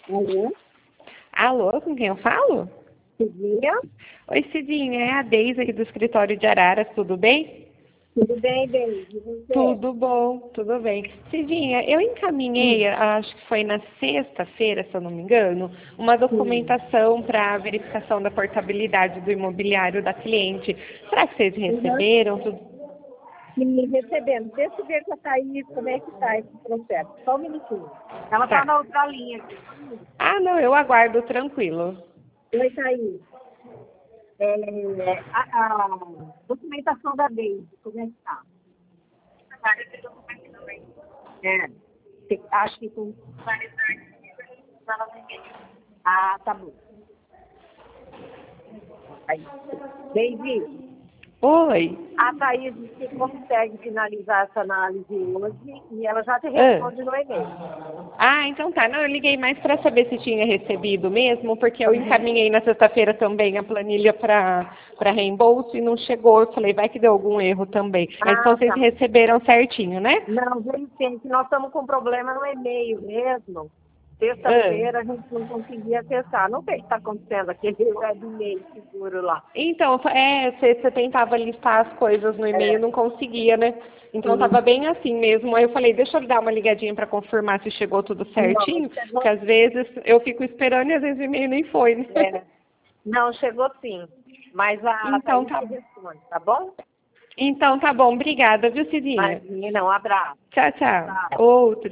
Alô? Alô, com quem eu falo? Cidinha? Oi, Cidinha, é a Deise aqui do escritório de Araras, tudo bem? Tudo bem, Deise? E você? Tudo bom, tudo bem. Cidinha, eu encaminhei, acho que foi na sexta-feira, se eu não me engano, uma Sim. documentação para verificação da portabilidade do imobiliário da cliente. Será que vocês Uhum. receberam? Sim, recebemos. Deixa eu ver com a Thaís como é que está esse processo. Só um minutinho. Ela está Tá. na outra linha aqui. Só um minuto. Ah, não, eu aguardo tranquilo. Oi, Thaís. A documentação da Deise, como é que está? É. Acho que com... Ah, tá bom. Aí. Deise, Oi. a Thaís disse que consegue finalizar essa análise hoje e ela já te Ah. responde no e-mail. Ah, então tá. Não, eu liguei mais para saber se tinha recebido mesmo, porque eu Uhum. encaminhei na sexta-feira também a planilha para reembolso e não chegou. Eu falei, vai que deu algum erro também. Mas então Ah, vocês tá. receberam certinho, né? Não, gente, nós estamos com problema no e-mail mesmo. Ah. Sexta-feira a gente não conseguia acessar. Não sei o que está acontecendo aquele web e-mail seguro lá. Então, você tentava listar as coisas no e-mail e É, não conseguia, né? Então sim. tava bem assim mesmo. Aí eu falei, deixa eu dar uma ligadinha para confirmar se chegou tudo Não, certinho, chegou. porque às vezes eu fico esperando e às vezes o e-mail nem foi, né? É, não, chegou sim. Mas a Então Thaís tá, te responde, tá bom? então tá bom. Obrigada, viu, Cidinha? Imagina, um abraço. Tchau, tchau. Tchau. Outro.